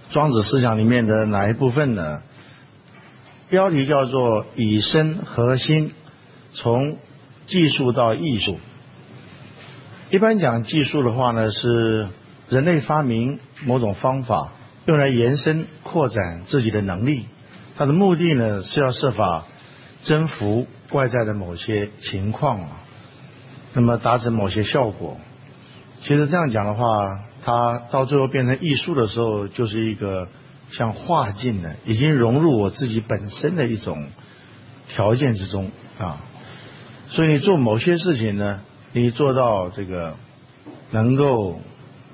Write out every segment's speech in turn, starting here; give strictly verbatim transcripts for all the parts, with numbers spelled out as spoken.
庄子思想里面的哪一部分呢？标题叫做以身合心，从技术到艺术。一般讲技术的话呢，是人类发明某种方法，用来延伸扩展自己的能力，它的目的呢是要设法征服外在的某些情况，那么达成某些效果。其实这样讲的话，它到最后变成艺术的时候，就是一个像化境的，已经融入我自己本身的一种条件之中啊。所以你做某些事情呢，你做到这个能够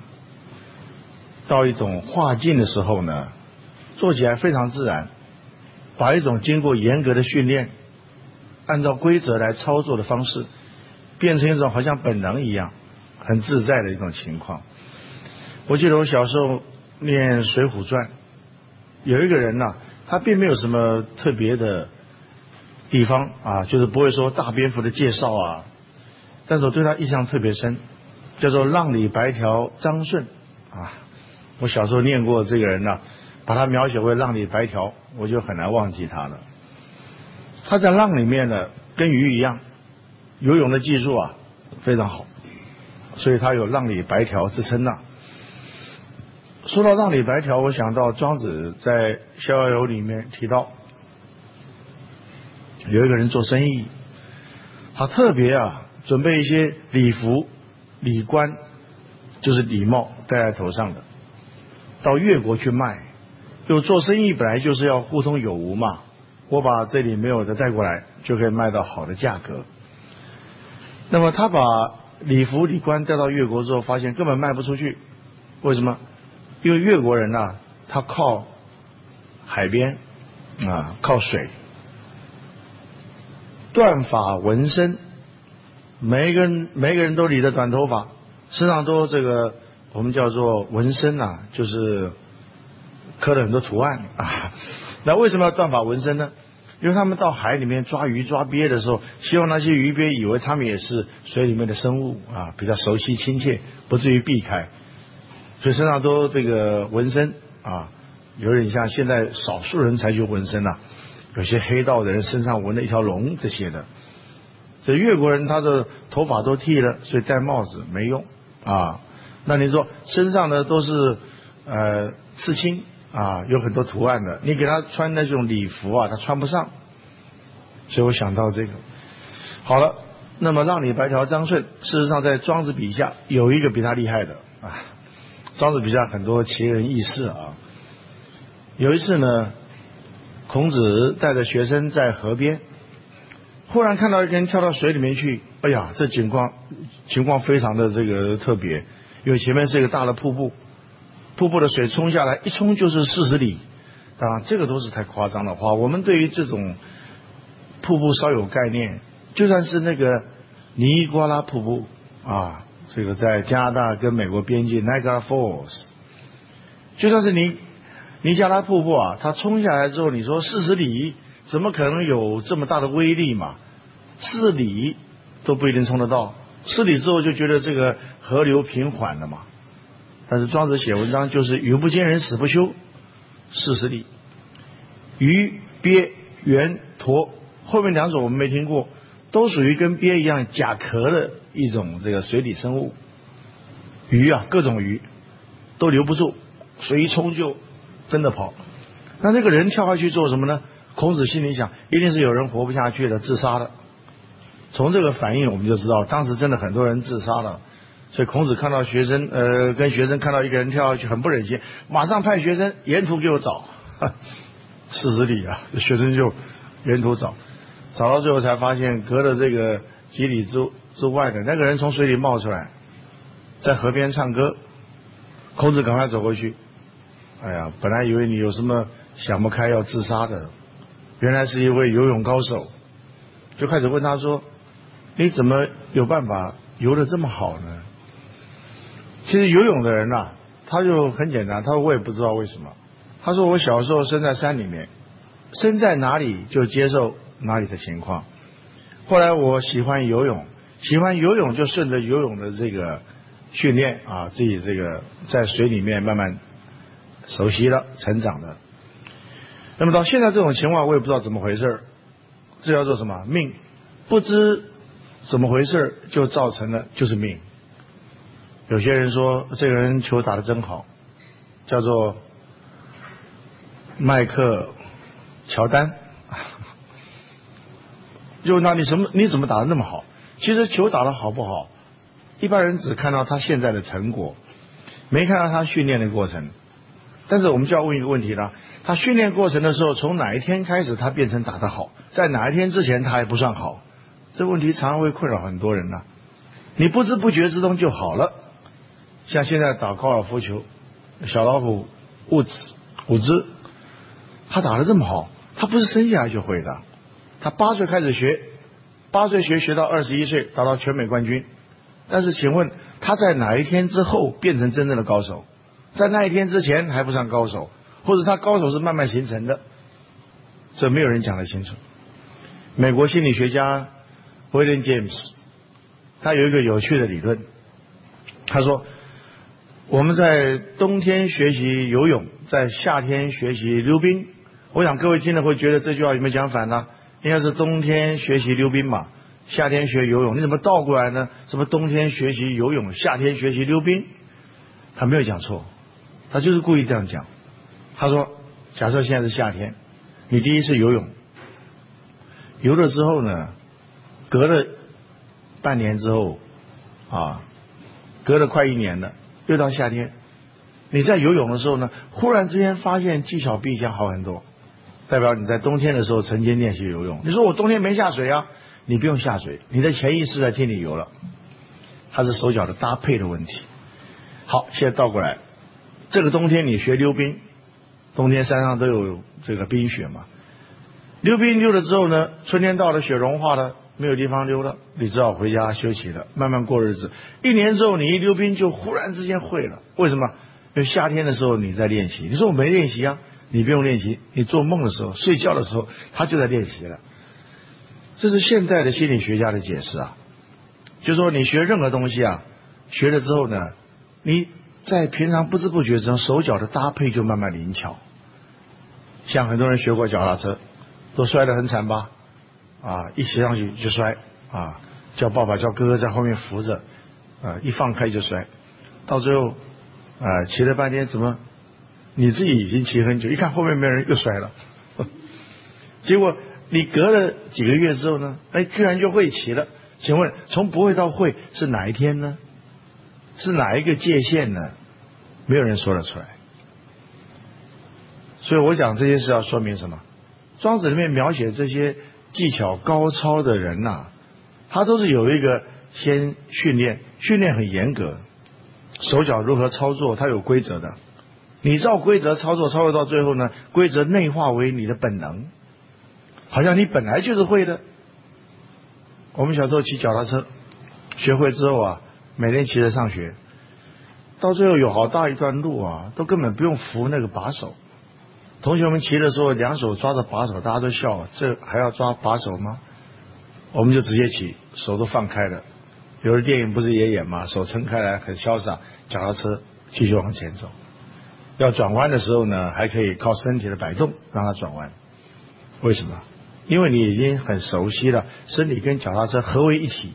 到一种化境的时候呢，做起来非常自然，把一种经过严格的训练，按照规则来操作的方式，变成一种好像本能一样很自在的一种情况。我记得我小时候念《水浒传》，有一个人呢、啊，他并没有什么特别的地方啊，就是不会说大篇幅的介绍啊，但是我对他印象特别深，叫做浪里白条张顺啊。我小时候念过这个人呢、啊，把他描写为浪里白条，我就很难忘记他了。他在浪里面呢，跟鱼一样，游泳的技术啊非常好，所以他有浪里白条之称呐、啊。说到浪里白条，我想到庄子在《逍遥游》里面提到，有一个人做生意，他特别啊准备一些礼服、礼冠，就是礼帽戴在头上的，到越国去卖。就做生意本来就是要互通有无嘛，我把这里没有的带过来，就可以卖到好的价格。那么他把礼服、礼冠带到越国之后，发现根本卖不出去。为什么？因为越国人呢、啊，他靠海边啊，靠水，断发纹身，每一个人每一个人都理着短头发，身上都这个我们叫做纹身啊，就是刻了很多图案啊。那为什么要断发纹身呢？因为他们到海里面抓鱼抓鳖的时候，希望那些鱼鳖以为他们也是水里面的生物啊，比较熟悉亲切，不至于避开，所以身上都这个纹身啊，有点像现在少数人才去纹身啊，有些黑道的人身上纹了一条龙这些的。这越国人他的头发都剃了，所以戴帽子没用啊。那你说身上呢都是呃刺青啊，有很多图案的，你给他穿那种礼服啊，他穿不上。所以我想到这个。好了，那么浪里白条张顺，事实上在庄子笔下有一个比他厉害的啊。庄子笔下很多奇人异事啊。有一次呢，孔子带着学生在河边，忽然看到一个人跳到水里面去，哎呀，这情况情况非常的这个特别，因为前面是一个大的瀑布，瀑布的水冲下来，一冲就是四十里。当然这个都是太夸张的话，我们对于这种瀑布稍有概念，就算是那个尼瓜拉瀑布啊，这个在加拿大跟美国边界 Niagara Falls， 就算是尼尼加拉瀑布啊，它冲下来之后，你说四十里怎么可能有这么大的威力嘛？四里都不一定冲得到，四里之后就觉得这个河流平缓了嘛。但是庄子写文章就是语不惊人死不休，四十里。鱼、鳖、猿、驼，后面两种我们没听过，都属于跟鳖一样甲壳的一种这个水底生物。鱼啊，各种鱼都留不住，水一冲就跟着跑。那这个人跳下去做什么呢？孔子心里想，一定是有人活不下去了，自杀了。从这个反应我们就知道，当时真的很多人自杀了。所以孔子看到学生，呃，跟学生看到一个人跳下去，很不忍心，马上派学生沿途给我找，四十里啊，学生就沿途找，找到最后才发现，隔了这个几里之之外的那个人从水里冒出来，在河边唱歌。孔子赶快走过去，哎呀，本来以为你有什么想不开要自杀的，原来是一位游泳高手，就开始问他说：“你怎么有办法游得这么好呢？”其实游泳的人啊，他就很简单，他说我也不知道为什么。他说我小时候生在山里面，生在哪里就接受哪里的情况。后来我喜欢游泳，喜欢游泳就顺着游泳的这个训练啊，自己这个在水里面慢慢熟悉了，成长了。那么到现在这种情况，我也不知道怎么回事，这叫做什么命？不知怎么回事就造成了就是命。有些人说这个人球打得真好，叫做麦克乔丹，就那你什么你怎么打得那么好？其实球打得好不好，一般人只看到他现在的成果，没看到他训练的过程。但是我们就要问一个问题了，他训练过程的时候，从哪一天开始他变成打得好，在哪一天之前他还不算好？这个问题常常会困扰很多人呐、啊。你不知不觉之中就好了。像现在打高尔夫球，小老虎伍兹伍兹，他打得这么好，他不是生下来就会的，他八岁开始学，八岁学学到二十一岁达到全美冠军。但是请问他在哪一天之后变成真正的高手？在那一天之前还不算高手，或者他高手是慢慢形成的，这没有人讲得清楚。美国心理学家威廉·詹姆斯他有一个有趣的理论，他说我们在冬天学习游泳，在夏天学习溜冰。我想各位听了会觉得这句话有没有讲反呢？应该是冬天学习溜冰吧，夏天学游泳，你怎么倒过来呢？什么冬天学习游泳，夏天学习溜冰？他没有讲错，他就是故意这样讲。他说假设现在是夏天，你第一次游泳，游了之后呢，隔了半年之后啊，隔了快一年了，又到夏天，你在游泳的时候呢，忽然之间发现技巧比以前好很多，代表你在冬天的时候曾经练习游泳。你说我冬天没下水啊，你不用下水，你的潜意识在替你游了，它是手脚的搭配的问题。好，现在倒过来，这个冬天你学溜冰，冬天山上都有这个冰雪嘛，溜冰溜了之后呢，春天到了，雪融化了，没有地方溜了，你只好回家休息了，慢慢过日子。一年之后你一溜冰就忽然之间会了，为什么？因为夏天的时候你在练习。你说我没练习啊，你不用练习，你做梦的时候睡觉的时候他就在练习了。这是现代的心理学家的解释啊，就是说你学任何东西啊，学了之后呢，你在平常不知不觉之中手脚的搭配就慢慢灵巧。像很多人学过脚踏车都摔得很惨吧，啊，一骑上去就摔啊，叫爸爸叫哥哥在后面扶着啊，一放开就摔，到最后啊骑了半天，怎么你自己已经骑很久，一看后面没人又摔了，结果你隔了几个月之后呢，哎，居然就会骑了。请问从不会到会是哪一天呢？是哪一个界限呢？没有人说得出来。所以我讲这些事要说明什么？庄子里面描写这些技巧高超的人呐、啊，他都是有一个先训练，训练很严格，手脚如何操作，他有规则的。你照规则操作，操作到最后呢，规则内化为你的本能，好像你本来就是会的。我们小时候骑脚踏车，学会之后啊，每天骑着上学，到最后有好大一段路啊，都根本不用扶那个把手。同学们骑的时候两手抓着把手，大家都笑了，这还要抓把手吗？我们就直接骑，手都放开了。有的电影不是也演吗？手撑开来很潇洒，脚踏车继续往前走。要转弯的时候呢，还可以靠身体的摆动让它转弯。为什么？因为你已经很熟悉了，身体跟脚踏车合为一体。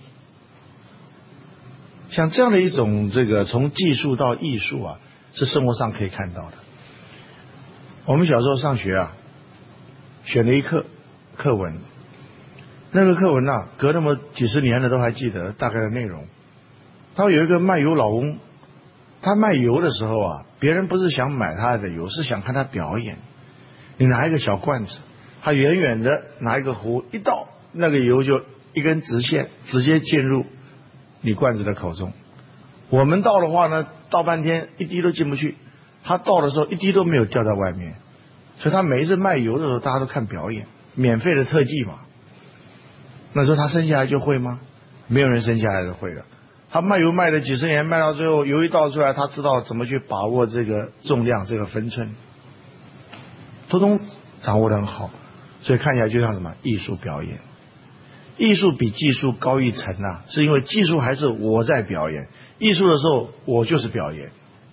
像这样的一种这个从技术到艺术啊，是生活上可以看到的。我们小时候上学啊，选了一课课文，那个课文啊，隔那么几十年了都还记得大概的内容。他有一个卖油老翁，他卖油的时候啊，别人不是想买他的油，是想看他表演。你拿一个小罐子，他远远的拿一个壶一倒，那个油就一根直线直接进入你罐子的口中。我们倒的话呢，倒半天一滴都进不去，他倒的时候一滴都没有掉在外面。所以他每一次卖油的时候，大家都看表演，免费的特技嘛。那时候他生下来就会吗？没有人生下来就会了。他卖油卖了几十年，卖到最后油一倒出来，他知道怎么去把握这个重量这个分寸，通通掌握得很好。所以看起来就像什么艺术表演。艺术比技术高一层啊，是因为技术还是我在表演，艺术的时候我就是表演。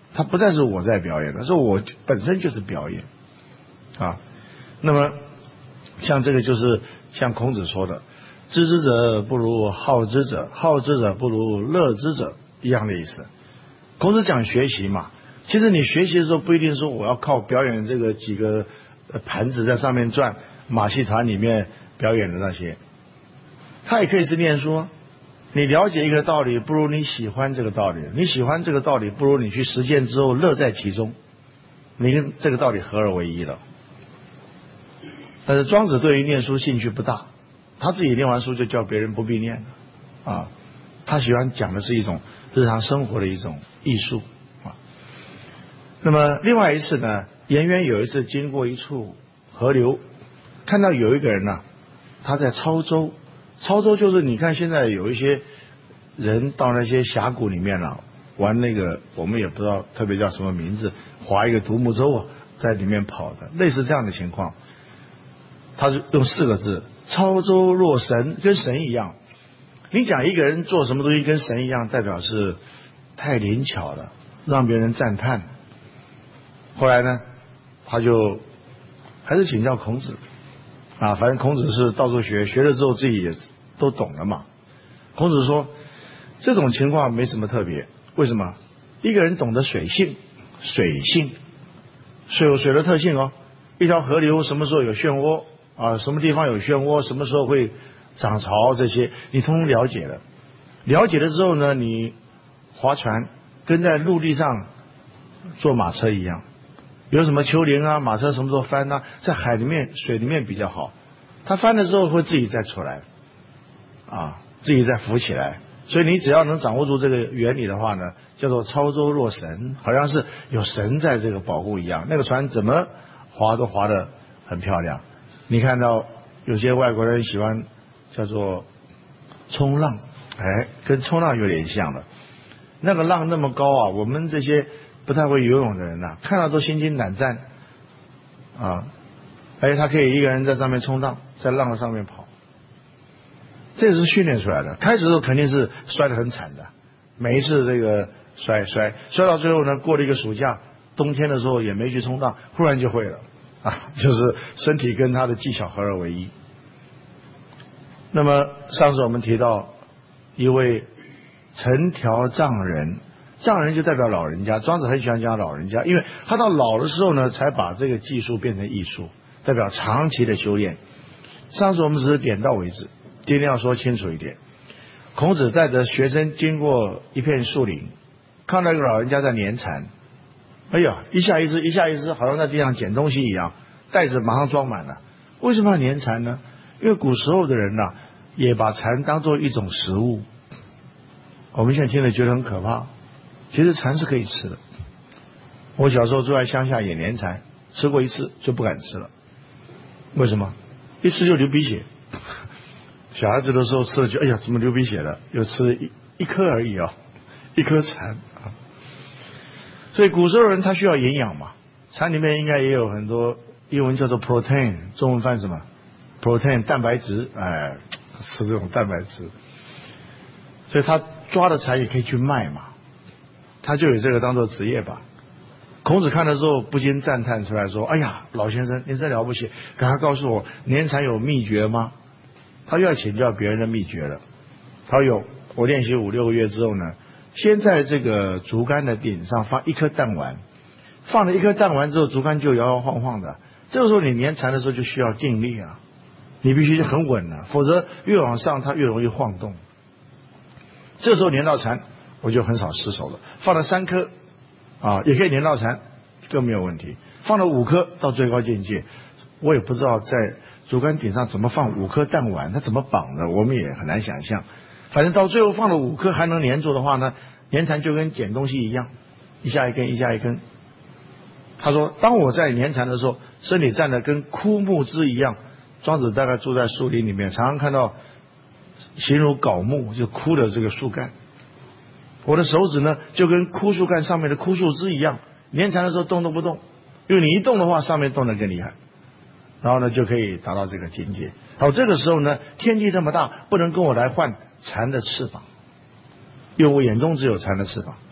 它不再是我在表演了，是我本身就是表演啊。那么像这个就是像孔子说的，知之者不如好之者，好之者不如乐之者，一样的意思。孔子讲学习嘛，其实你学习的时候不一定说我要靠表演这个几个盘子在上面转，马戏团里面表演的那些，它也可以是念书啊。你了解一个道理不如你喜欢这个道理，你喜欢这个道理不如你去实践之后乐在其中，你跟这个道理合而为一了。但是庄子对于念书兴趣不大，他自己念完书就叫别人不必念了啊。他喜欢讲的是一种日常生活的一种艺术啊。那么另外一次呢，颜渊有一次经过一处河流，看到有一个人呢、啊，他在操舟。操舟就是你看现在有一些人到那些峡谷里面了、啊，玩那个我们也不知道特别叫什么名字，划一个独木舟啊，在里面跑的，类似这样的情况。他是用四个字：操舟若神，跟神一样。你讲一个人做什么东西跟神一样，代表是太灵巧了，让别人赞叹。后来呢，他就还是请教孔子。啊，反正孔子是到处学，学了之后自己也都懂了嘛。孔子说，这种情况没什么特别，为什么？一个人懂得水性，水性，水有水的特性哦。一条河流什么时候有漩涡啊？什么地方有漩涡？什么时候会涨潮？这些你通通了解了。了解了之后呢，你划船跟在陆地上坐马车一样。有什么丘陵啊，马车什么时候翻啊，在海里面水里面比较好，它翻的时候会自己再出来啊，自己再浮起来。所以你只要能掌握住这个原理的话呢，叫做操舟若神，好像是有神在这个保护一样。那个船怎么划都划得很漂亮。你看到有些外国人喜欢叫做冲浪，哎，跟冲浪有点像了。那个浪那么高啊，我们这些不太会游泳的人呐、啊，看到都心惊胆战啊！而且他可以一个人在上面冲浪，在浪上面跑，这个是训练出来的。开始的时候肯定是摔得很惨的，每一次这个摔摔摔到最后呢，过了一个暑假，冬天的时候也没去冲浪，忽然就会了啊！就是身体跟他的技巧合而为一。那么上次我们提到一位陈条丈人。丈人就代表老人家，庄子很喜欢讲老人家，因为他到老的时候呢，才把这个技术变成艺术，代表长期的修炼。上次我们只是点到为止，今天要说清楚一点。孔子带着学生经过一片树林，看到一个老人家在捻蝉，哎呀，一下一只，一下一只，好像在地上捡东西一样，袋子马上装满了。为什么要捻蝉呢？因为古时候的人呐、啊，也把蝉当作一种食物。我们现在听了觉得很可怕。其实蝉是可以吃的。我小时候住在乡下也连蝉，吃过一次就不敢吃了。为什么？一吃就流鼻血。小孩子的时候吃了就哎呀怎么流鼻血了？又吃了一一颗而已啊、哦，一颗蝉啊。所以古时候人他需要营养嘛，蝉里面应该也有很多，英文叫做 protein， 中文翻什么 ？protein 蛋白质，哎，吃这种蛋白质。所以他抓的蝉也可以去卖嘛。他就以这个当做职业吧。孔子看了之后不禁赞叹出来说，哎呀老先生您真了不起，赶快告诉我年蝉有秘诀吗？他又要请教别人的秘诀了。他说有，我练习五六个月之后呢，先在这个竹竿的顶上放一颗弹丸，放了一颗弹丸之后竹竿就摇摇晃晃的，这个时候你粘蝉的时候就需要定力啊，你必须很稳啊，否则越往上它越容易晃动。这时候粘到蝉我就很少失手了，放了三颗啊，也可以粘到蝉，更没有问题。放了五颗到最高境界，我也不知道在竹竿顶上怎么放五颗弹丸，它怎么绑的，我们也很难想象。反正到最后放了五颗还能粘住的话呢，粘蝉就跟捡东西一样，一下一根，一下一根。他说，当我在粘蝉的时候，身体站得跟枯木枝一样。庄子大概住在树林里面，常常看到形如槁木，就枯的这个树干。我的手指呢，就跟枯树干上面的枯树枝一样，粘蝉的时候动都不动，因为你一动的话，上面动得更厉害，然后呢就可以达到这个境界。好，这个时候呢，天地这么大，不能跟我来换蝉的翅膀，因为我眼中只有蝉的翅膀。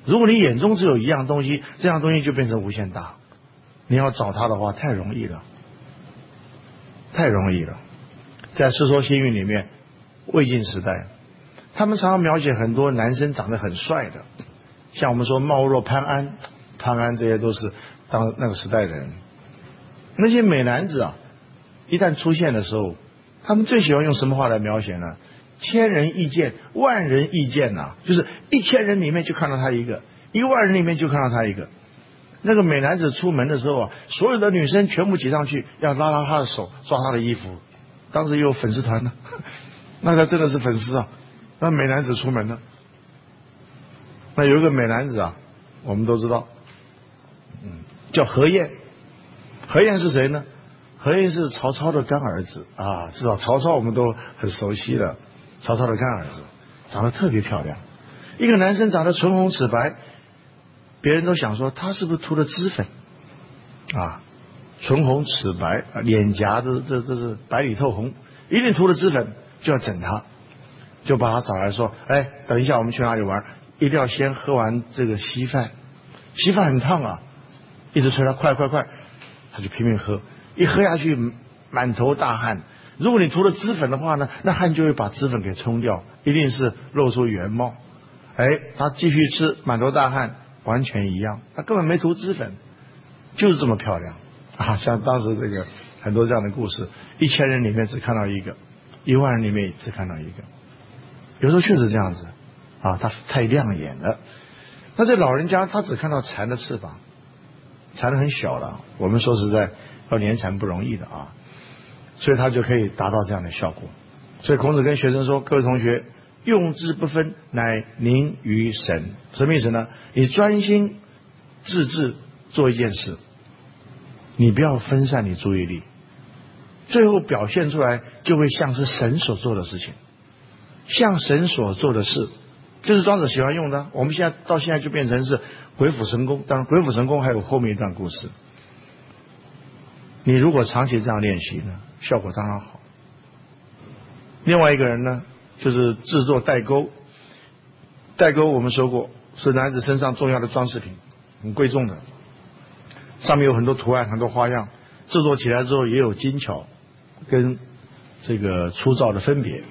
如果你眼中只有一样东西，这样东西就变成无限大。你要找它的话，太容易了，太容易了。在《世说新语》里面，魏晋时代，他们常常描写很多男生长得很帅的，像我们说貌若潘安、潘安，这些都是当那个时代的人。那些美男子啊，一旦出现的时候，他们最喜欢用什么话来描写呢？千人意见，万人意见呐、啊，就是一千人里面就看到他一个，一万人里面就看到他一个。那个美男子出门的时候啊，所有的女生全部挤上去，要拉拉他的手，抓他的衣服。当时也有粉丝团呢，那他真的是粉丝啊。那美男子出门了，那有一个美男子啊，我们都知道，嗯，叫何晏。何晏是谁呢？何晏是曹操的干儿子啊，知道曹操我们都很熟悉的，曹操的干儿子，长得特别漂亮。一个男生长得唇红齿白，别人都想说他是不是涂了脂粉啊？唇红齿白，脸颊这这这是白里透红，一定涂了脂粉，就要整他，就把他找来说，哎，等一下我们去哪里玩，一定要先喝完这个稀饭，稀饭很烫啊，一直催他快快快，他就拼命喝，一喝下去满头大汗。如果你涂了脂粉的话呢，那汗就会把脂粉给冲掉，一定是露出原貌。哎，他继续吃，满头大汗，完全一样，他根本没涂脂粉，就是这么漂亮啊！像当时这个很多这样的故事，一千人里面只看到一个，一万人里面只看到一个，有时候确实这样子啊，他太亮眼了。那这老人家他只看到蝉的翅膀，蝉很小了，我们说实在要连蝉不容易的啊，所以他就可以达到这样的效果。所以孔子跟学生说，各位同学，用之不分，乃凝于神。什么意思呢？你专心致志做一件事，你不要分散你注意力，最后表现出来就会像是神所做的事情，像神所做的事，就是庄子喜欢用的。我们现在到现在就变成是鬼斧神工，当然鬼斧神工还有后面一段故事。你如果长期这样练习呢，效果当然好。另外一个人呢，就是制作带钩。带钩我们说过是男子身上重要的装饰品，很贵重的，上面有很多图案，很多花样，制作起来之后也有精巧跟这个粗糙的分别。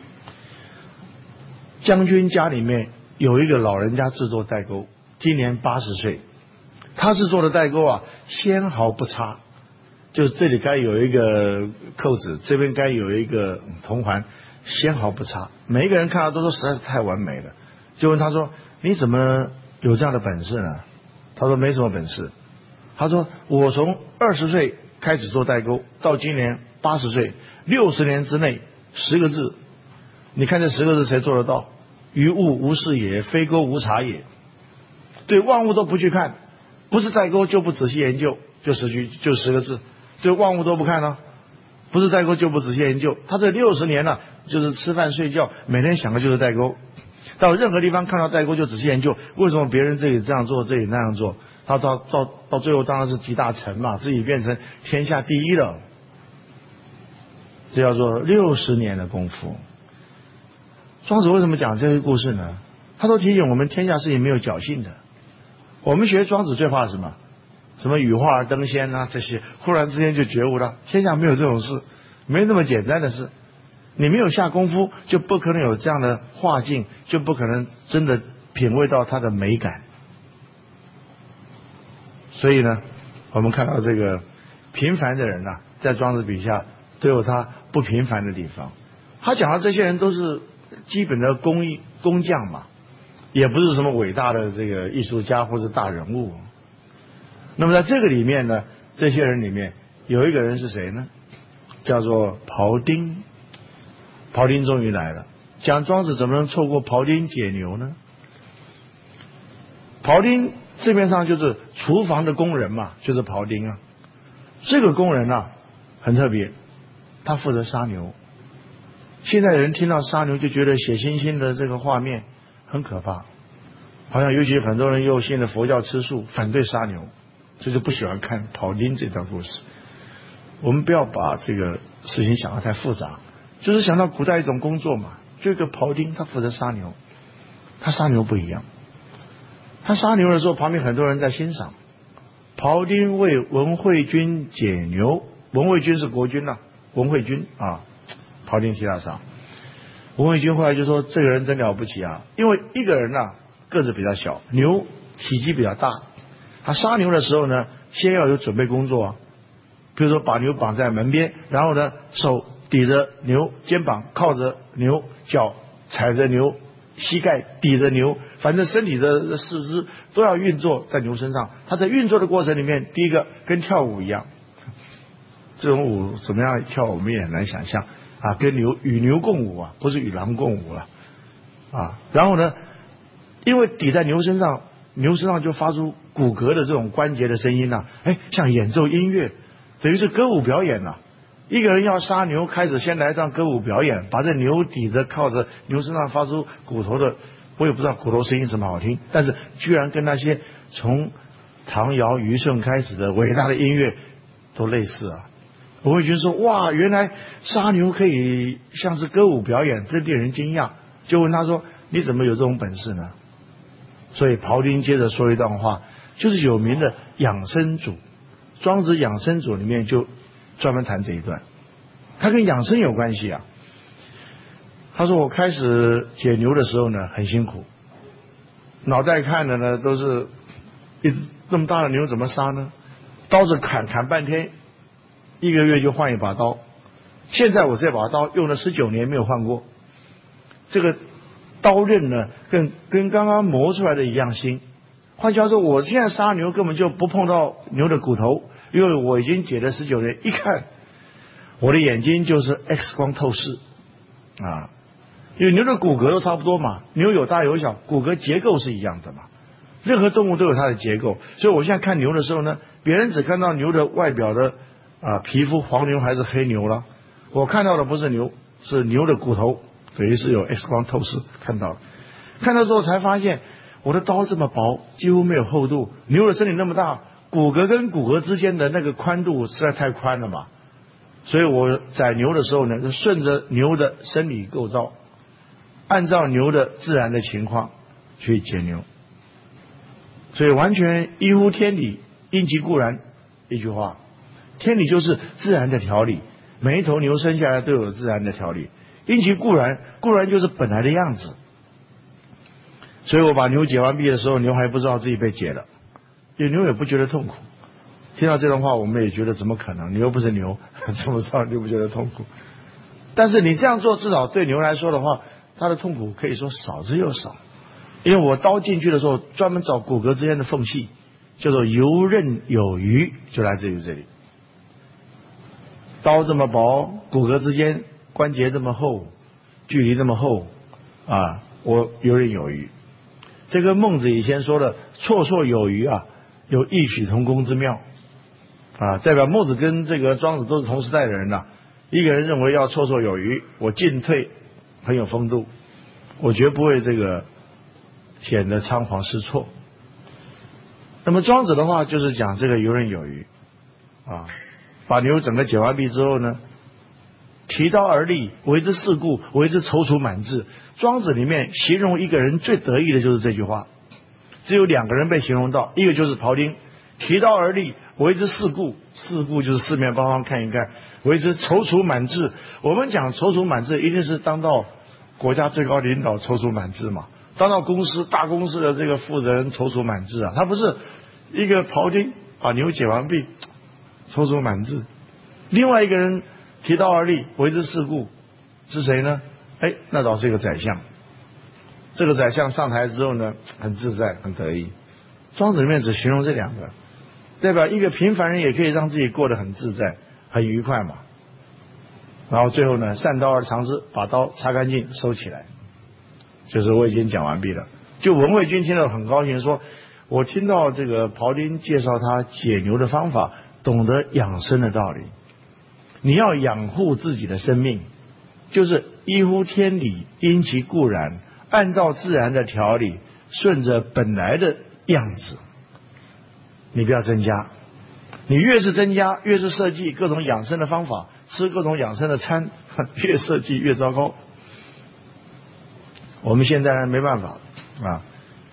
将军家里面有一个老人家制作带钩，今年八十岁，他制作的带钩啊，纤毫不差，就是这里该有一个扣子，这边该有一个铜环，纤毫不差。每一个人看到都说实在是太完美了，就问他说，你怎么有这样的本事呢？他说没什么本事。他说我从二十岁开始做带钩，到今年八十岁，六十年之内十个字，你看这十个字谁做得到？于物无事也，非钩无察也。对万物都不去看，不是带钩就不仔细研究，就十句就十个字，对万物都不看呢、啊，不是带钩就不仔细研究。他这六十年了、啊，就是吃饭睡觉，每天想的就是带钩。到任何地方看到带钩就仔细研究，为什么别人这里这样做，这里那样做？他到到到最后当然是集大成嘛，自己变成天下第一了。这叫做六十年的功夫。庄子为什么讲这些故事呢？他都提醒我们，天下事情没有侥幸的。我们学庄子最怕什么？什么羽化而登仙啊，这些忽然之间就觉悟了。天下没有这种事，没那么简单的事。你没有下功夫，就不可能有这样的画境，就不可能真的品味到它的美感。所以呢，我们看到这个平凡的人呐、啊，在庄子笔下都有他不平凡的地方。他讲的这些人都是基本的工艺工匠嘛，也不是什么伟大的这个艺术家或者大人物。那么在这个里面呢，这些人里面有一个人是谁呢？叫做庖丁。庖丁终于来了，讲庄子怎么能错过庖丁解牛呢？庖丁字面上就是厨房的工人嘛，就是庖丁啊。这个工人啊很特别，他负责杀牛。现在人听到杀牛就觉得血腥腥的这个画面很可怕，好像尤其很多人又信了佛教吃素，反对杀牛，这就不喜欢看庖丁这段故事。我们不要把这个事情想得太复杂，就是想到古代一种工作嘛，就一个庖丁他负责杀牛。他杀牛不一样， 他杀牛的时候，旁边很多人在欣赏。庖丁为文惠君解牛，文惠君是国君呐、啊，文惠君啊，庖丁替他杀。文惠君后来就说：“这个人真了不起啊！因为一个人呐、啊、个子比较小，牛体积比较大，他杀牛的时候呢，先要有准备工作啊。比如说把牛绑在门边，然后呢手抵着牛，肩膀靠着牛，脚踩着牛，膝盖抵着牛，反正身体的四肢都要运作在牛身上。他在运作的过程里面，第一个跟跳舞一样，这种舞怎么样跳，我们也很难想象。”啊，跟牛与牛共舞啊，不是与狼共舞了啊。然后呢，因为抵在牛身上，牛身上就发出骨骼的这种关节的声音呐、啊，哎，像演奏音乐，等于是歌舞表演呐、啊。一个人要杀牛，开始先来一段歌舞表演，把这牛抵着靠着牛身上发出骨头的，我也不知道骨头声音怎么好听，但是居然跟那些从唐尧虞舜开始的伟大的音乐都类似啊。文惠君说：“哇，原来杀牛可以像是歌舞表演，真令人惊讶。”就问他说：“你怎么有这种本事呢？”所以庖丁接着说一段话，就是有名的养生主，《庄子养生主》里面就专门谈这一段，他跟养生有关系啊。他说：“我开始解牛的时候呢，很辛苦，脑袋看的呢都是一只这么大的牛怎么杀呢？刀子砍砍半天。”一个月就换一把刀，现在我这把刀用了十九年没有换过，这个刀刃呢，跟跟刚刚磨出来的一样新。换句话说，我现在杀牛根本就不碰到牛的骨头，因为我已经解了十九年，一看我的眼睛就是 X 光透视啊，因为牛的骨骼都差不多嘛，牛有大有小，骨骼结构是一样的嘛，任何动物都有它的结构，所以我现在看牛的时候呢，别人只看到牛的外表的。啊，皮肤黄牛还是黑牛了？我看到的不是牛，是牛的骨头，等于是有 X 光透视看到了。看到之后才发现，我的刀这么薄，几乎没有厚度。牛的身体那么大，骨骼跟骨骼之间的那个宽度实在太宽了嘛。所以我宰牛的时候呢，就顺着牛的生理构造，按照牛的自然的情况去解牛。所以完全依乎天理，因其固然，一句话。天理就是自然的条理，每一头牛生下来都有自然的条理，因其固然，固然就是本来的样子。所以我把牛解完毕的时候，牛还不知道自己被解了，因为牛也不觉得痛苦。听到这段话，我们也觉得怎么可能？牛又不是牛，怎么知道牛不觉得痛苦？但是你这样做，至少对牛来说的话，它的痛苦可以说少之又少。因为我刀进去的时候，专门找骨骼之间的缝隙，叫做游刃有余，就来自于这里。刀这么薄，骨骼之间关节这么厚，距离这么厚啊，我游刃有余。这个孟子以前说的绰绰有余啊，有异曲同工之妙啊，代表孟子跟这个庄子都是同时代的人呐、啊。一个人认为要绰绰有余，我进退很有风度，我绝不会这个显得仓皇失措。那么庄子的话就是讲这个游刃有余啊。把牛整个解完毕之后呢，提刀而立，为之四顾，为之踌躇满志。庄子里面形容一个人最得意的就是这句话，只有两个人被形容到，一个就是庖丁，提刀而立，为之四顾，四顾就是四面八方看一看，为之踌躇满志。我们讲踌躇满志，一定是当到国家最高领导踌躇满志嘛，当到公司大公司的这个负责人踌躇满志啊，他不是一个庖丁把牛解完毕踌躇满志。另外一个人提刀而立，为之四顾，是谁呢？哎，那倒是一个宰相。这个宰相上台之后呢，很自在，很得意。庄子里面只形容这两个，代表一个平凡人也可以让自己过得很自在、很愉快嘛。然后最后呢，善刀而藏之，把刀擦干净收起来，就是我已经讲完毕了。就文惠君听了很高兴，说我听到这个庖丁介绍他解牛的方法，懂得养生的道理。你要养护自己的生命，就是依乎天理，因其固然，按照自然的条理，顺着本来的样子。你不要增加，你越是增加，越是设计各种养生的方法，吃各种养生的餐，越设计越糟糕。我们现在人没办法啊，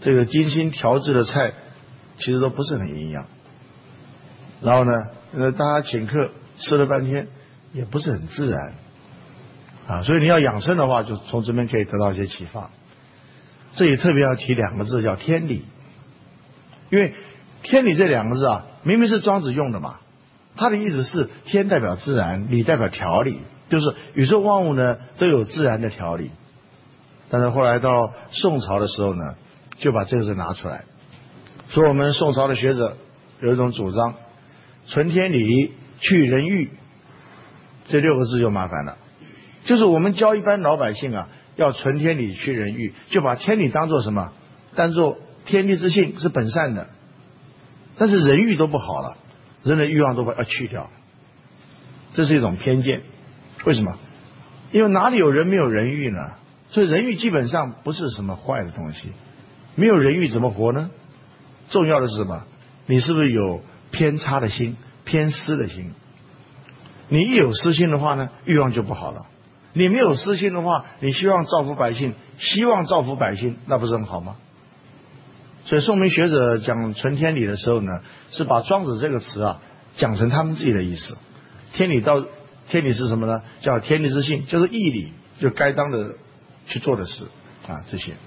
这个精心调制的菜，其实都不是很营养。然后呢，呃，大家请客吃了半天，也不是很自然啊。所以你要养生的话，就从这边可以得到一些启发。这里特别要提两个字，叫天理。因为天理这两个字啊，明明是庄子用的嘛，它的意思是天代表自然，理代表条理，就是宇宙万物呢都有自然的条理。但是后来到宋朝的时候呢，就把这个字拿出来，说我们宋朝的学者有一种主张，存天理，去人欲，这六个字就麻烦了。就是我们教一般老百姓啊，要存天理，去人欲，就把天理当作什么？当作天地之性是本善的，但是人欲都不好了，人的欲望都要去掉，这是一种偏见。为什么？因为哪里有人没有人欲呢？所以人欲基本上不是什么坏的东西，没有人欲怎么活呢？重要的是什么？你是不是有偏差的心，偏私的心？你一有私心的话呢，欲望就不好了。你没有私心的话，你希望造福百姓，希望造福百姓，那不是很好吗？所以宋明学者讲存天理的时候呢，是把庄子这个词啊讲成他们自己的意思。天理到天理是什么呢？叫天地之性，就是义理，就该当的去做的事啊，这些。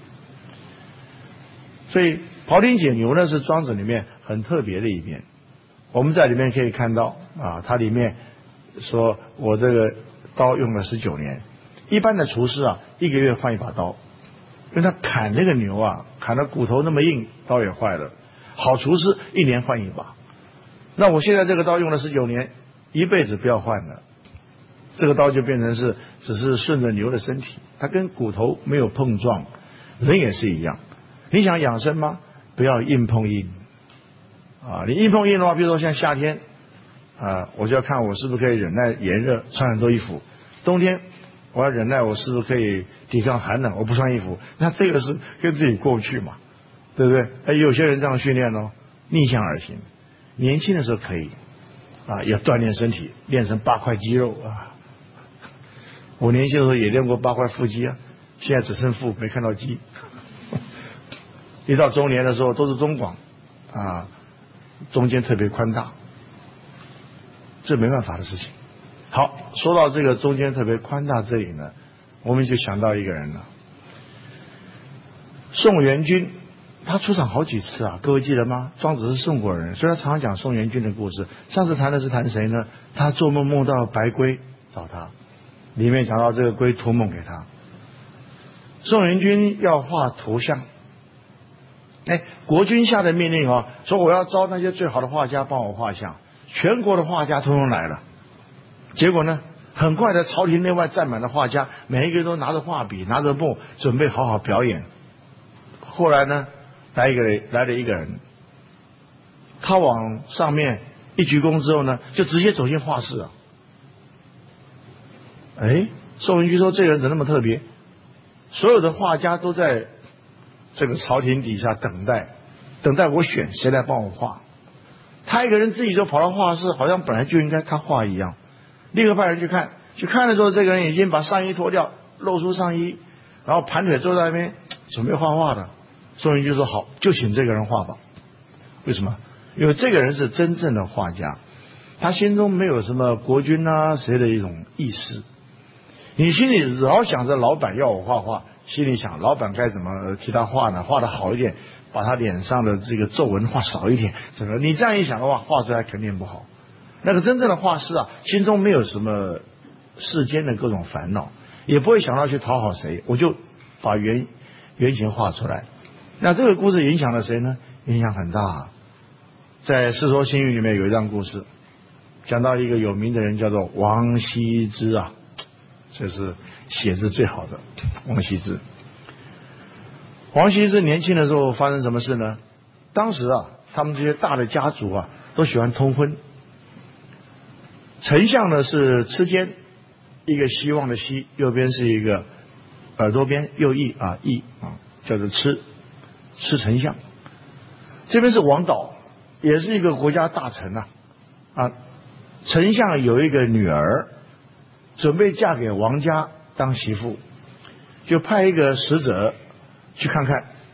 所以庖丁解牛呢是庄子里面很特别的一面。我们在里面可以看到啊，它里面说我这个刀用了十九年，一般的厨师啊一个月换一把刀。因为他砍那个牛啊，砍的骨头那么硬，刀也坏了。好厨师一年换一把，那我现在这个刀用了十九年，一辈子不要换了。这个刀就变成是只是顺着牛的身体，它跟骨头没有碰撞。人也是一样，你想养生吗？不要硬碰硬啊！你硬碰硬的话，比如说像夏天啊，我就要看我是不是可以忍耐炎热，穿很多衣服。冬天我要忍耐，我是不是可以抵抗寒冷？我不穿衣服，那这个是跟自己过不去嘛，对不对？哎，有些人这样训练哦，逆向而行。年轻的时候可以啊，要锻炼身体，练成八块肌肉啊。我年轻的时候也练过八块腹肌啊，现在只剩腹，没看到肌。一到中年的时候都是中广啊，中间特别宽大，这没办法的事情。好，说到这个中间特别宽大这里呢，我们就想到一个人了。宋元君，他出场好几次啊，各位记得吗？庄子是宋国人，所以他常常讲宋元君的故事。上次谈的是谈谁呢？他做梦梦到白龟找他，里面讲到这个龟托梦给他。宋元君要画图像，哎，国君下的命令啊，说我要招那些最好的画家帮我画像，全国的画家通通来了。结果呢，很快的朝廷内外站满了画家，每一个人都拿着画笔拿着墨，准备好好表演。后来呢，来一个人来了一个人，他往上面一鞠躬之后呢，就直接走进画室啊。哎，宋元君说这个人怎么那么特别？所有的画家都在这个朝廷底下等待，等待我选谁来帮我画。他一个人自己就跑到画室，好像本来就应该他画一样。立刻派人去看，去看的时候，这个人已经把上衣脱掉，露出上衣，然后盘腿坐在那边准备画画的。宋元君说好，就请这个人画吧。为什么？因为这个人是真正的画家，他心中没有什么国君啊谁的一种意识。你心里老想着老板要我画画，心里想老板该怎么替他画呢？画得好一点，把他脸上的这个皱纹画少一点，怎么？你这样一想的话，画出来肯定不好。那个真正的画师啊，心中没有什么世间的各种烦恼，也不会想到去讨好谁，我就把原原型画出来。那这个故事影响了谁呢？影响很大。在《世说新语》里面有一段故事，讲到一个有名的人叫做王羲之啊，这是写字最好的王羲之。王羲之年轻的时候发生什么事呢？当时啊，他们这些大的家族啊，都喜欢通婚。丞相呢是螭间，一个希望的希，右边是一个耳朵边右翼啊翼啊，叫做螭螭丞相。这边是王导，也是一个国家大臣啊啊，丞相有一个女儿，准备嫁给王家当媳妇，就派一个使者去看看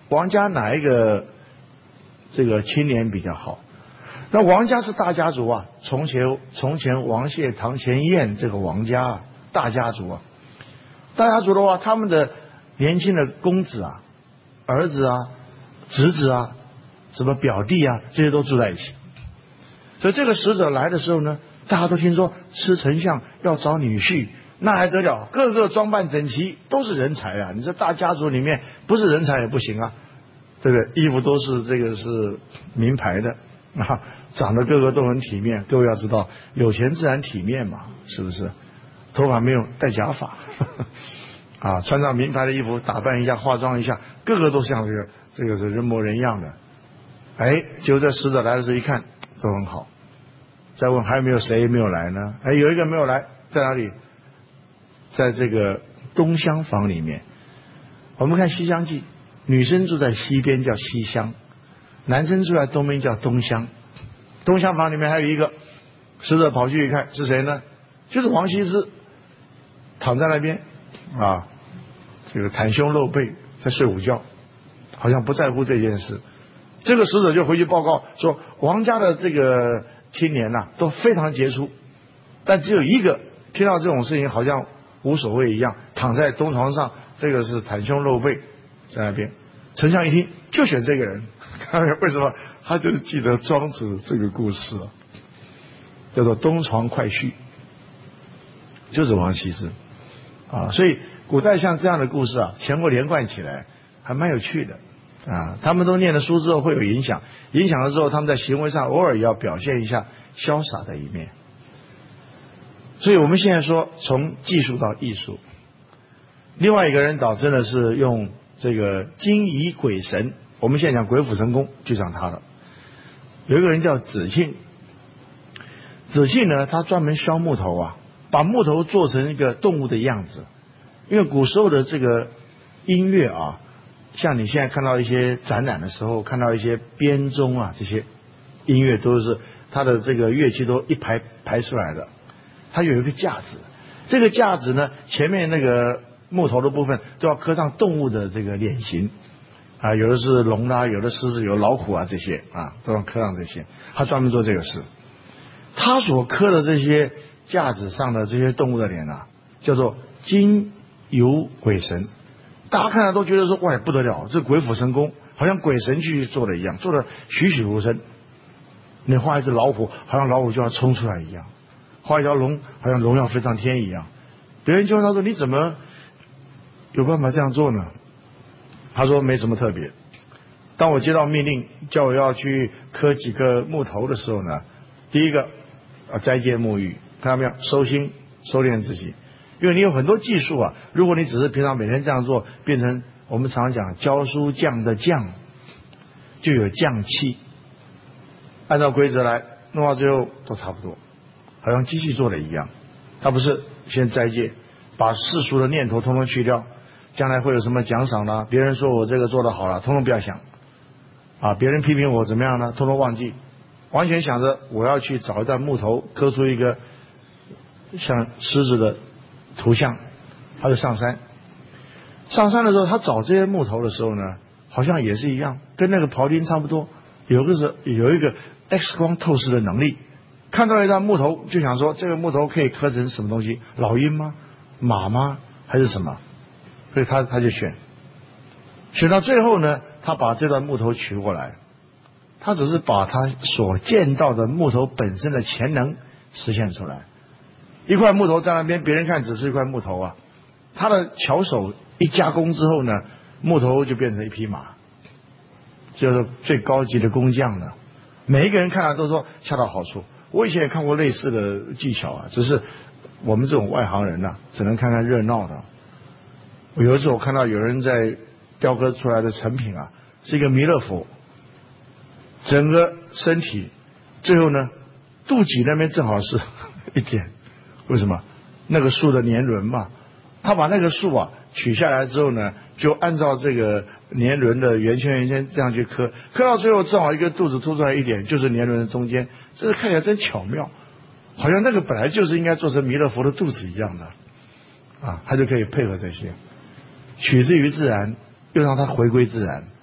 王家哪一个这个青年比较好？那王家是大家族啊，从前从前王谢堂前燕这个王家啊，大家族啊，大家族的话，他们的年轻的公子啊、儿子啊、侄子啊、什么表弟啊，这些都住在一起。所以这个使者来的时候呢，大家都听说吃丞相要找女婿，那还得了，个个装扮整齐，都是人才啊！你这大家族里面不是人才也不行啊，对不对？衣服都是这个是名牌的啊，长得个个都很体面。各位要知道，有钱自然体面嘛，是不是？头发没有戴假发呵呵啊，穿上名牌的衣服，打扮一下，化妆一下，个个都像这个这个是人模人样的。哎，结果这使者来的时候一看都很好，再问还有没有谁没有来呢？哎，有一个没有来，在哪里？在这个东厢房里面。我们看《西厢记》，女生住在西边叫西厢，男生住在东边叫东厢。东厢房里面还有一个使者跑去一看是谁呢？就是王羲之，躺在那边啊，这个袒胸露背在睡午觉，好像不在乎这件事。这个使者就回去报告说，王家的这个青年呐、啊、都非常杰出，但只有一个听到这种事情好像无所谓一样，躺在东床上，这个是袒胸露背在那边。丞相一听就选这个人，为什么？他就是记得庄子这个故事啊，叫做东床快婿，就是王羲之啊。所以古代像这样的故事啊，前后连贯起来还蛮有趣的啊。他们都念了书之后会有影响，影响了之后他们在行为上偶尔也要表现一下潇洒的一面。所以我们现在说从技术到艺术。另外一个人倒真的是用这个精以鬼神，我们现在讲鬼斧神工就讲他了。有一个人叫子庆，子庆呢他专门削木头啊，把木头做成一个动物的样子。因为古时候的这个音乐啊，像你现在看到一些展览的时候，看到一些编钟啊，这些音乐都是它的这个乐器都一排排出来的。它有一个架子，这个架子呢，前面那个木头的部分都要刻上动物的这个脸型啊，有的是龙啊，有的狮子，有老虎啊，这些啊都要刻上这些。他专门做这个事。他所刻的这些架子上的这些动物的脸啊，叫做精游鬼神。大家看了都觉得说，哇，不得了，这鬼斧神工，好像鬼神去做的一样，做的栩栩如生。你画一只老虎，好像老虎就要冲出来一样。画一条龙，好像龙要飞上天一样。别人就问他说：“你怎么有办法这样做呢？”他说：“没什么特别。当我接到命令，叫我要去刻几个木头的时候呢，第一个啊斋戒沐浴，看到没有？收心收敛自己，因为你有很多技术啊。如果你只是平常每天这样做，变成我们常讲教书匠的匠，就有匠气。按照规则来弄到最后都差不多。”好像机器做的一样，他不是先斋戒，把世俗的念头通通去掉，将来会有什么奖赏呢？别人说我这个做得好了，通通不要想啊！别人批评我怎么样呢？通通忘记，完全想着我要去找一段木头，刻出一个像狮子的图像，他就上山。上山的时候，他找这些木头的时候呢，好像也是一样，跟那个庖丁差不多，有个是有一个 X 光透视的能力。看到一张木头，就想说这个木头可以刻成什么东西？老鹰吗？马吗？还是什么？所以他他就选，选到最后呢，他把这段木头取过来，他只是把他所见到的木头本身的潜能实现出来。一块木头在那边，别人看只是一块木头啊，他的巧手一加工之后呢，木头就变成一匹马，就是最高级的工匠了。每一个人看了都说恰到好处。我以前也看过类似的技巧啊，只是我们这种外行人呐、啊，只能看看热闹的。我有一次我看到有人在雕刻出来的成品啊，是一个弥勒佛，整个身体最后呢，肚脐那边正好是一点，为什么？那个树的年轮嘛，他把那个树啊取下来之后呢，就按照这个年轮的圆圈圆圈这样去刻，刻到最后正好一个肚子凸出来一点，就是年轮的中间，这个看起来真巧妙，好像那个本来就是应该做成弥勒佛的肚子一样的啊，他就可以配合这些，取之于自然，又让它回归自然，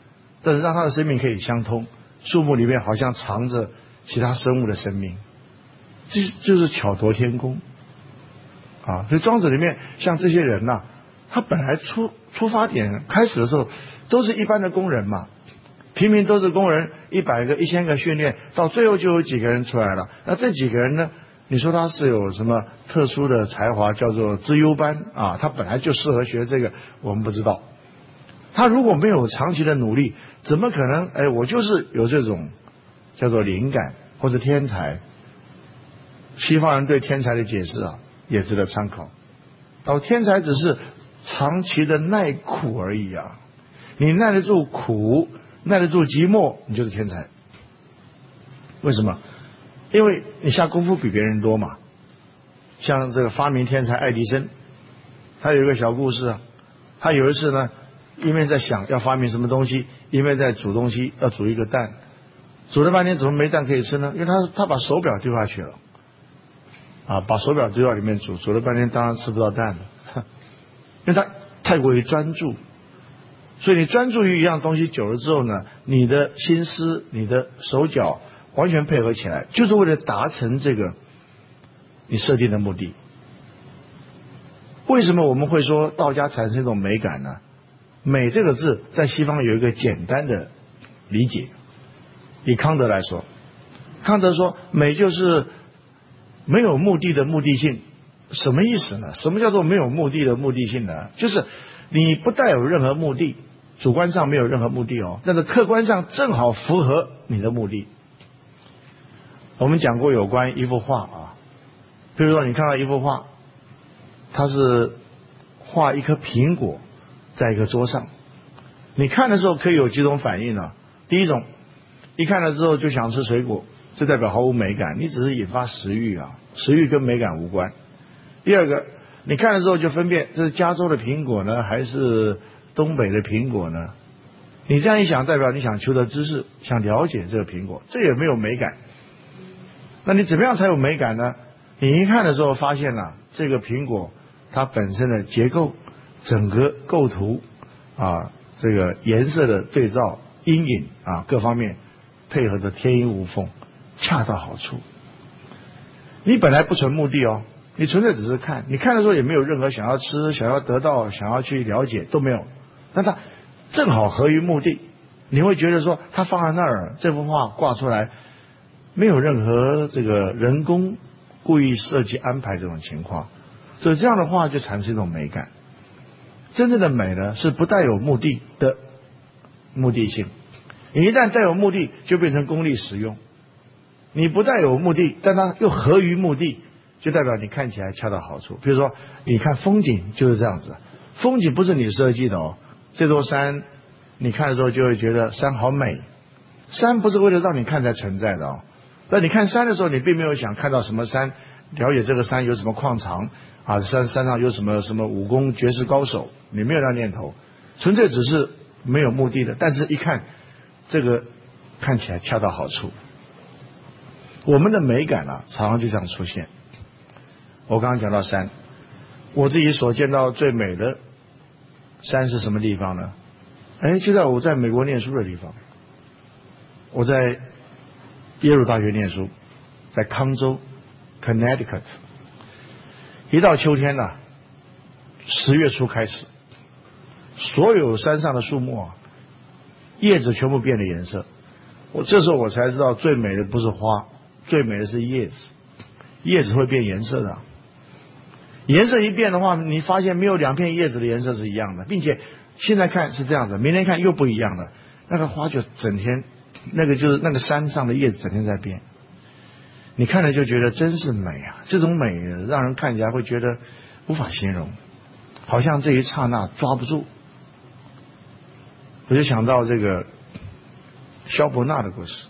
但是让他的生命可以相通。树木里面好像藏着其他生物的生命，这就是巧夺天工啊！所以庄子里面像这些人呐、啊，他本来出出发点开始的时候都是一般的工人嘛，平民都是工人，一百个、一千个训练，到最后就有几个人出来了。那这几个人呢？你说他是有什么特殊的才华，叫做资优班啊？他本来就适合学这个，我们不知道。他如果没有长期的努力，怎么可能？哎，我就是有这种叫做灵感或者天才。西方人对天才的解释啊，也值得参考。哦，天才只是长期的耐苦而已啊！你耐得住苦，耐得住寂寞，你就是天才。为什么？因为你下功夫比别人多嘛。像这个发明天才爱迪生，他有一个小故事啊。他有一次呢，一面在想要发明什么东西，一面在煮东西，要煮一个蛋。煮了半天怎么没蛋可以吃呢？因为他他把手表丢下去了，啊，把手表丢到里面煮，煮了半天当然吃不到蛋了，因为他太过于专注。所以你专注于一样东西久了之后呢，你的心思、你的手脚完全配合起来，就是为了达成这个你设定的目的。为什么我们会说道家产生一种美感呢？美这个字在西方有一个简单的理解。以康德来说，康德说美就是没有目的的目的性。什么意思呢？什么叫做没有目的的目的性呢？就是你不带有任何目的，主观上没有任何目的哦，但是客观上正好符合你的目的。我们讲过有关一幅画啊，比如说你看到一幅画，它是画一颗苹果在一个桌上，你看的时候可以有几种反应啊。第一种，一看了之后就想吃水果，这代表毫无美感，你只是引发食欲啊，食欲跟美感无关。第二个，你看了之后就分辨这是加州的苹果呢，还是东北的苹果呢？你这样一想，代表你想求得知识，想了解这个苹果，这也没有美感。那你怎么样才有美感呢？你一看的时候发现了、啊、这个苹果它本身的结构、整个构图啊，这个颜色的对照、阴影啊各方面配合的天衣无缝，恰到好处。你本来不存目的哦，你纯粹只是看，你看的时候也没有任何想要吃、想要得到、想要去了解都没有，但它正好合于目的，你会觉得说它放在那儿，这幅画挂出来，没有任何这个人工故意设计安排这种情况，所以这样的话就产生一种美感。真正的美呢，是不带有目的的目的性。你一旦带有目的，就变成功利实用；你不带有目的，但它又合于目的，就代表你看起来恰到好处。比如说，你看风景就是这样子，风景不是你设计的哦。这座山，你看的时候就会觉得山好美，山不是为了让你看才存在的哦。但你看山的时候，你并没有想看到什么山，了解这个山有什么矿藏啊，山山上有什么什么武功绝世高手，你没有那念头，纯粹只是没有目的的。但是一看，这个看起来恰到好处。我们的美感啊，常常就这样出现。我刚刚讲到山，我自己所见到最美的山是什么地方呢？哎，就在我在美国念书的地方。我在耶鲁大学念书，在康州 Connecticut。 一到秋天呢、啊，十月初开始，所有山上的树木啊，叶子全部变了颜色。我这时候我才知道，最美的不是花，最美的是叶子。叶子会变颜色的，颜色一变的话，你发现没有两片叶子的颜色是一样的，并且现在看是这样子，明天看又不一样了。那个花就整天，那个就是那个山上的叶子整天在变，你看了就觉得真是美啊！这种美让人看起来会觉得无法形容，好像这一刹那抓不住。我就想到这个萧伯纳的故事。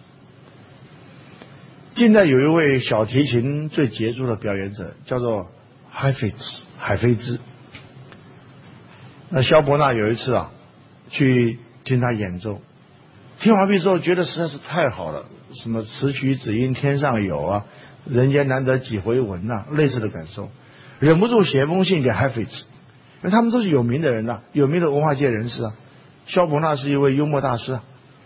近代有一位小提琴最杰出的表演者，叫做海菲兹海菲兹。那萧伯纳有一次啊，去听他演奏，听完毕之后觉得实在是太好了，什么此曲只应天上有啊，人间难得几回闻呐、啊，类似的感受，忍不住写封信给海菲兹，因为他们都是有名的人呐、啊，有名的文化界人士啊。萧伯纳是一位幽默大师啊，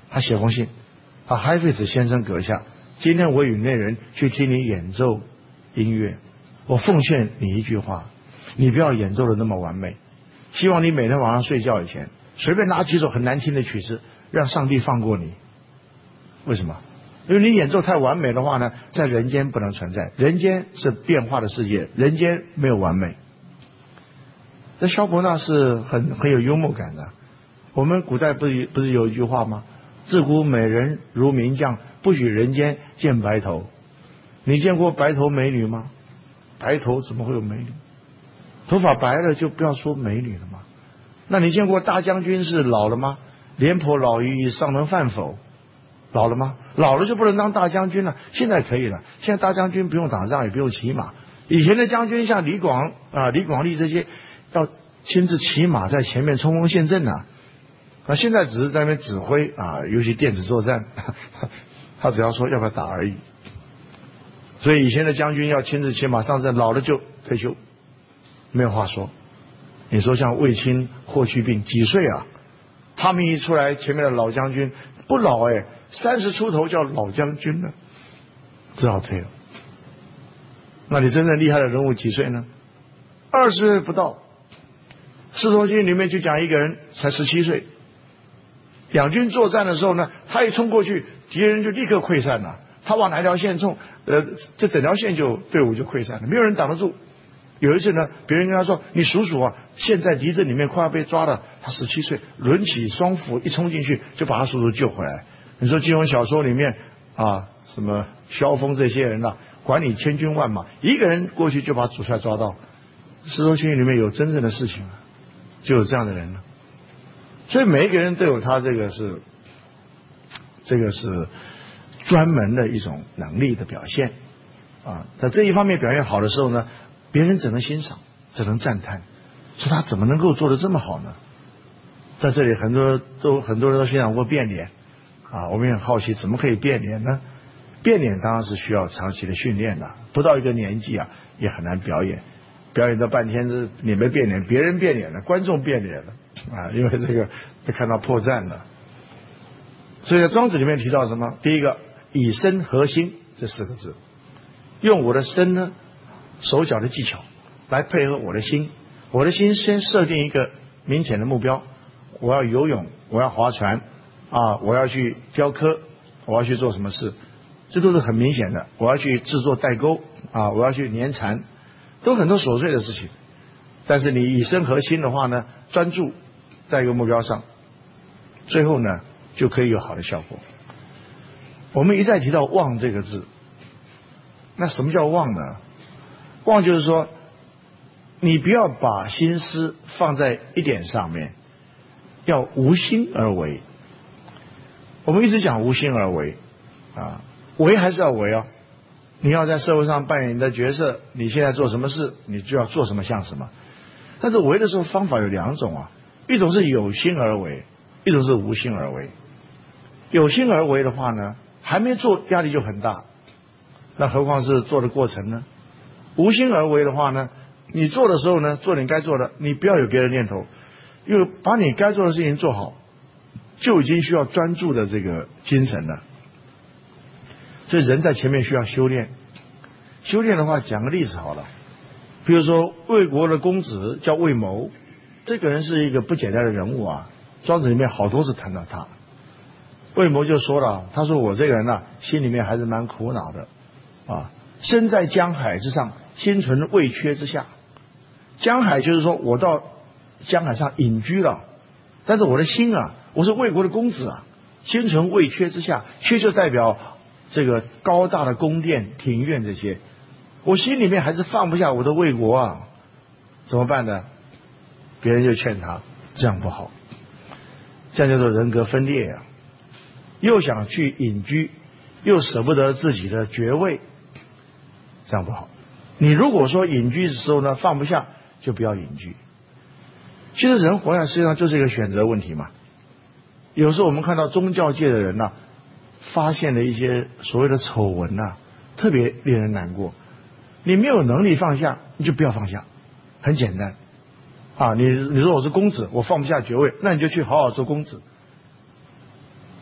他写封信，啊，海费子先生阁下，今天我与那人去听你演奏音乐，我奉劝你一句话，你不要演奏的那么完美，希望你每天晚上睡觉以前随便拿几首很难听的曲子，让上帝放过你。为什么？因为你演奏太完美的话呢，在人间不能存在，人间是变化的世界，人间没有完美。那萧伯纳是很很有幽默感的。我们古代不是不是有一句话吗？自古美人如名将，不许人间见白头。你见过白头美女吗？白头怎么会有美女？头发白了就不要说美女了吗？那你见过大将军是老了吗？廉颇老矣，尚能饭否？老了吗？老了就不能当大将军了。现在可以了，现在大将军不用打仗，也不用骑马。以前的将军像李广啊、李广利这些，要亲自骑马在前面冲锋陷阵啊。那现在只是在那边指挥啊，尤其电子作战，他只要说要不要打而已。所以以前的将军要亲自骑马上阵，老了就退休，没有话说。你说像卫青、霍去病几岁啊？他们一出来，前面的老将军不老哎，三十出头叫老将军了，只好退了。那你真正厉害的人物几岁呢？二十岁不到。《世说新语》里面就讲一个人才十七岁，两军作战的时候呢，他一冲过去，敌人就立刻溃散了。他往哪条线冲，呃，这整条线就队伍就溃散了，没有人挡得住。有一次呢，别人跟他说：“你数数啊，现在敌阵里面快要被抓了。”他十七岁，抡起双斧一冲进去，就把他叔叔救回来。你说金庸小说里面啊，什么萧峰这些人啊，管理千军万马，一个人过去就把主帅抓到。《世说新语》里面有真正的事情啊，就有这样的人了。所以每一个人都有他这个是，这个是专门的一种能力的表现啊。在这一方面表现好的时候呢，别人只能欣赏，只能赞叹，说他怎么能够做得这么好呢？在这里很多都很多人都欣赏过变脸啊，我们也很好奇怎么可以变脸呢？变脸当然是需要长期的训练的，不到一个年纪啊也很难表演，表演到半天是你没变脸，别人变脸了，观众变脸了啊，因为这个被看到破绽了。所以在庄子里面提到什么？第一个以身合心这四个字，用我的身呢手脚的技巧来配合我的心，我的心先设定一个明显的目标，我要游泳，我要划船啊，我要去雕刻，我要去做什么事，这都是很明显的。我要去制作代沟啊，我要去粘蚕，都很多琐碎的事情。但是你以身合心的话呢，专注在一个目标上，最后呢就可以有好的效果。我们一再提到忘这个字，那什么叫忘呢？忘就是说，你不要把心思放在一点上面，要无心而为。我们一直讲无心而为啊，为还是要为哦。你要在社会上扮演你的角色，你现在做什么事，你就要做什么像什么。但是为的时候方法有两种啊，一种是有心而为，一种是无心而为。有心而为的话呢，还没做压力就很大，那何况是做的过程呢？无心而为的话呢，你做的时候呢，做你该做的，你不要有别的念头，因为把你该做的事情做好，就已经需要专注的这个精神了。所以人在前面需要修炼。修炼的话，讲个例子好了，比如说魏国的公子叫魏谋，这个人是一个不简单的人物啊，庄子里面好多次谈到他。魏谋就说了，他说我这个人啊，心里面还是蛮苦恼的啊，身在江海之上，心存魏缺之下。江海就是说我到江海上隐居了，但是我的心啊，我是魏国的公子啊，心存魏缺之下，缺就代表这个高大的宫殿庭院这些，我心里面还是放不下我的魏国啊，怎么办呢？别人就劝他这样不好，这样叫做人格分裂啊，又想去隐居，又舍不得自己的爵位，这样不好。你如果说隐居的时候呢放不下，就不要隐居。其实人活在世界上就是一个选择问题嘛。有时候我们看到宗教界的人呢、啊，发现了一些所谓的丑闻呐、啊，特别令人难过。你没有能力放下，你就不要放下，很简单啊。你你说我是公子，我放不下爵位，那你就去好好做公子。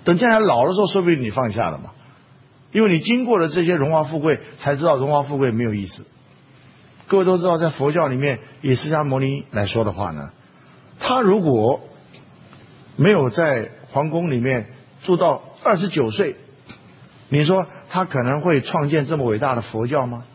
等将来老的时候，说不定你放下了嘛。因为你经过了这些荣华富贵，才知道荣华富贵没有意思。各位都知道，在佛教里面，以释迦牟尼来说的话呢，他如果没有在皇宫里面住到二十九岁，你说他可能会创建这么伟大的佛教吗？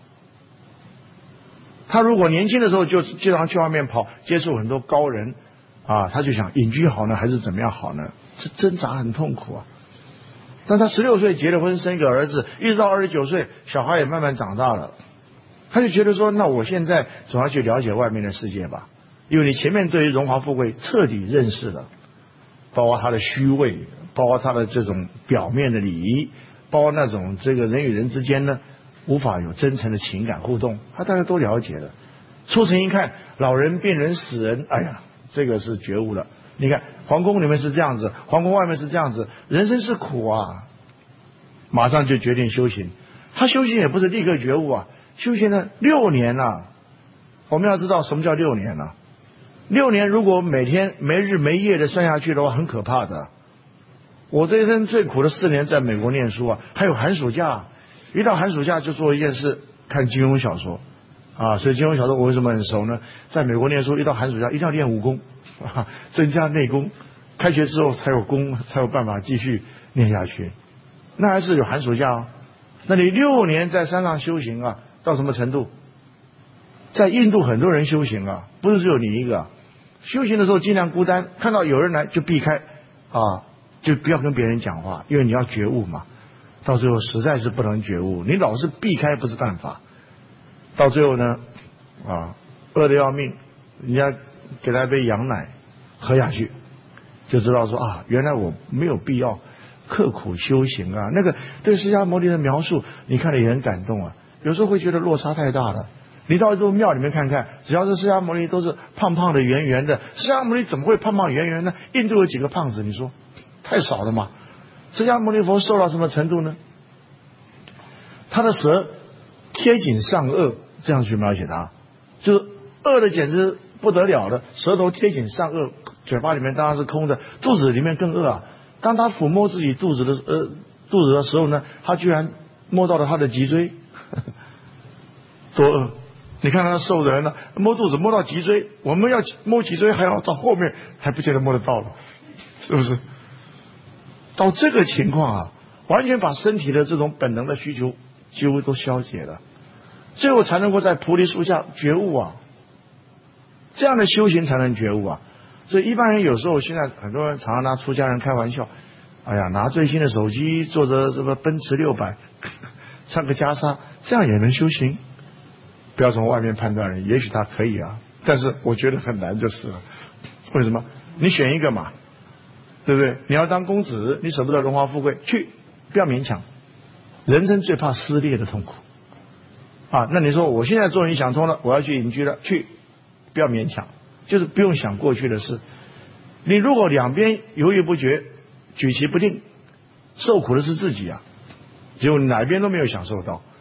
他如果年轻的时候就经常去外面跑，接触很多高人啊，他就想隐居好呢，还是怎么样好呢？这挣扎很痛苦啊。但他十六岁结了婚，生一个儿子，一直到二十九岁，小孩也慢慢长大了，他就觉得说，那我现在总要去了解外面的世界吧，因为你前面对于荣华富贵彻底认识了，包括他的虚伪，包括他的这种表面的礼仪，包括那种这个人与人之间呢无法有真诚的情感互动，他大家都了解了。出城一看，老人变人死人，哎呀，这个是觉悟了。你看皇宫里面是这样子，皇宫外面是这样子，人生是苦啊，马上就决定修行。他修行也不是立刻觉悟啊，修行了六年了、啊。我们要知道什么叫六年啊？六年如果每天没日没夜的算下去的话，很可怕的。我这一生最苦的四年在美国念书啊，还有寒暑假，一到寒暑假就做一件事，看金庸小说啊。所以金庸小说我为什么很熟呢？在美国念书，一到寒暑假一定要练武功啊，增加内功，开学之后才有功，才有办法继续念下去。那还是有寒暑假哦。那你六年在山上修行啊，到什么程度？在印度很多人修行啊，不是只有你一个、啊。修行的时候尽量孤单，看到有人来就避开啊，就不要跟别人讲话，因为你要觉悟嘛。到最后实在是不能觉悟，你老是避开不是办法。到最后呢，啊，饿得要命，人家给他一杯羊奶喝下去，就知道说啊，原来我没有必要刻苦修行啊。那个对释迦牟尼的描述，你看了也很感动啊。有时候会觉得落差太大了。你到一座庙里面看看，只要是释迦牟尼都是胖胖的、圆圆的。释迦牟尼怎么会胖胖圆圆呢？印度有几个胖子？你说太少了嘛？释迦牟尼佛瘦到什么程度呢？他的舌贴紧上颚，这样去描写他，就是饿的简直不得了了，舌头贴紧上颚，嘴巴里面当然是空的，肚子里面更饿啊。当他抚摸自己肚子的呃肚子的时候呢，他居然摸到了他的脊椎，多饿！你看他瘦的人呢，摸肚子摸到脊椎，我们要摸脊椎还要到后面，还不见得摸得到了，是不是？到这个情况啊，完全把身体的这种本能的需求几乎都消解了，最后才能够在菩提树下觉悟啊。这样的修行才能觉悟啊。所以一般人有时候现在很多人常常拿出家人开玩笑，哎呀，拿最新的手机，坐着什么奔驰六百，唱个袈裟，这样也能修行。不要从外面判断人，也许他可以啊，但是我觉得很难就是了。为什么？你选一个嘛，对不对？你要当公子，你舍不得荣华富贵，去，不要勉强。人生最怕撕裂的痛苦啊！那你说我现在终于想通了，我要去隐居了，去，不要勉强，就是不用想过去的事。你如果两边犹豫不决，举棋不定，受苦的是自己啊，结果哪边都没有享受到。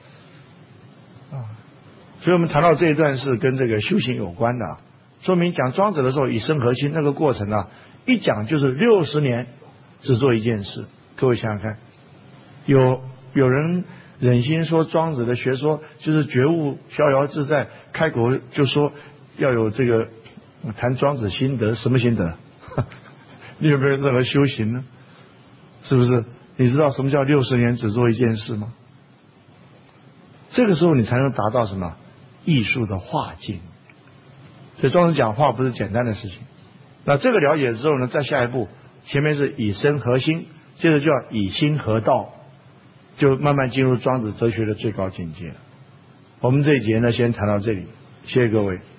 所以我们谈到这一段是跟这个修行有关的，说明讲庄子的时候以身核心那个过程啊，一讲就是六十年只做一件事。各位想想看，有有人忍心说庄子的学说就是觉悟逍遥自在，开口就说要有这个谈庄子心得，什么心得？你有没有任何修行呢？是不是？你知道什么叫六十年只做一件事吗？这个时候你才能达到什么？艺术的化境。所以庄子讲话不是简单的事情。那这个了解之后呢，再下一步，前面是以身合心，接着就要以心合道，就慢慢进入庄子哲学的最高境界了。我们这一节呢，先谈到这里，谢谢各位。